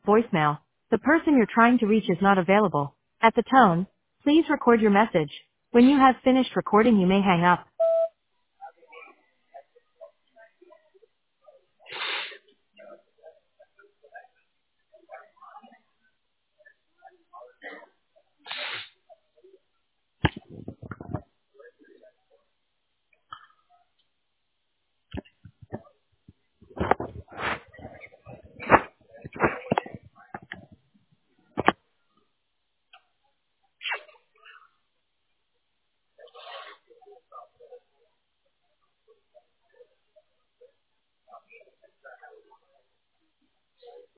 voicemail. The person you're trying to reach is not available. At the tone, please record your message. When you have finished recording, you may hang up.